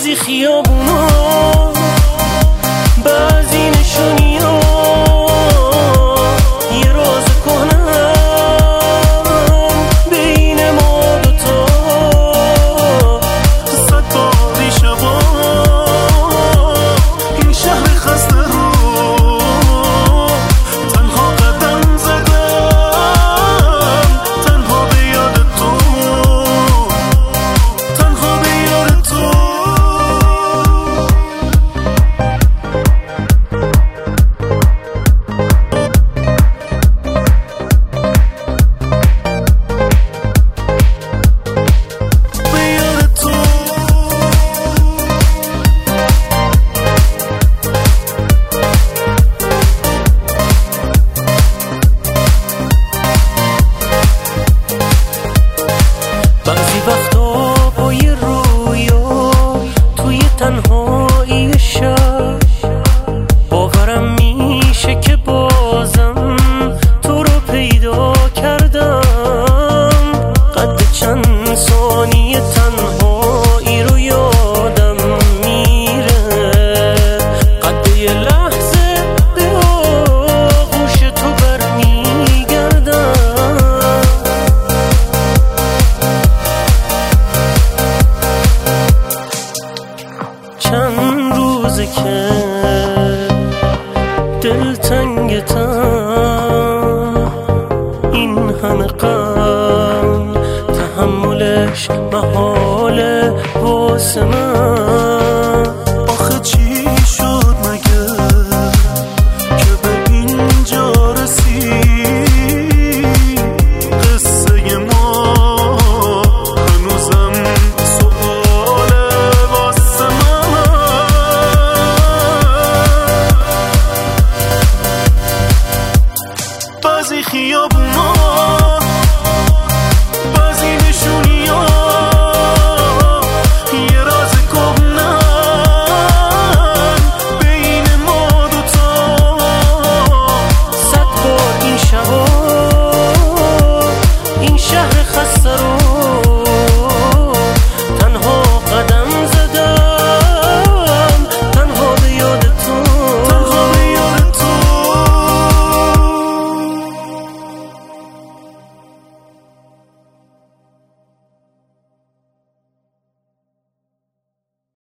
بعضی خیابونا، بعضی نشونیا یه راز کنم بین ما دوتا. صد باری شبا این شهر خسته رو تنها قدم زدم، تنها به یاد تو، تنها به یاد تو. بعضی وقتا با یه رویا توی تنهایی شب باورم میشه که بازم تو رو پیدا کردم. قد چند ثانیه تنهایی رو یادم میره، قد یه لحظه به آغوش تو برمیگردم. چند روزه که دلتنگتم، این همه غم تحملش محاله واسه من.